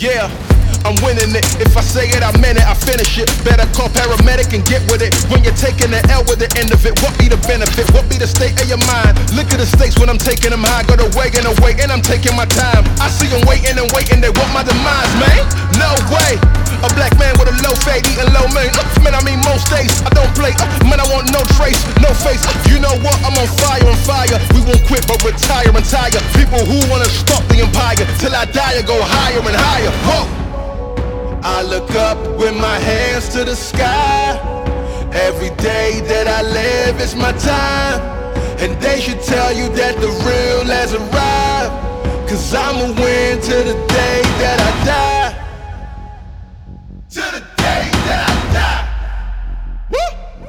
Yeah, I'm winning it. If I say it, I meant it, I finish it. Better call paramedic and get with it. When you're taking the L with the end of it, what be the benefit? What be the state of your mind? Look at the stakes when I'm taking them high. Got away and away, and I'm taking my time. I see them waiting and waiting, they want my demise, man. No way. A black man with a low fade, eating low main. Man, I mean most days, I don't play. Man, I want no trace, no face. You know what? I'm on fire. We won't quit, but retire and tire. People who wanna stop the empire till I die or go higher and higher. Whoa. I look up with my hands to the sky. Every day that I live is my time. And they should tell you that the real has arrived. Cause I'ma win to the day that I die. To the day that I die. Woo!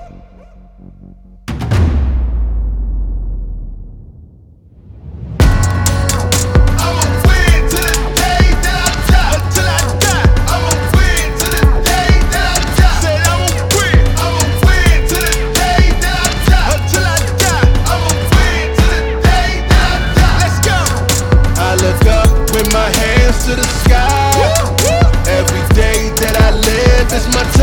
I'ma win to the day that I die. Until I die. I'ma win to the day that I die. Said I'ma win to the day that I die. Until I die. I'ma win to the day that I die. Let's go. I look up with my hands to the sky. Every day that I live is my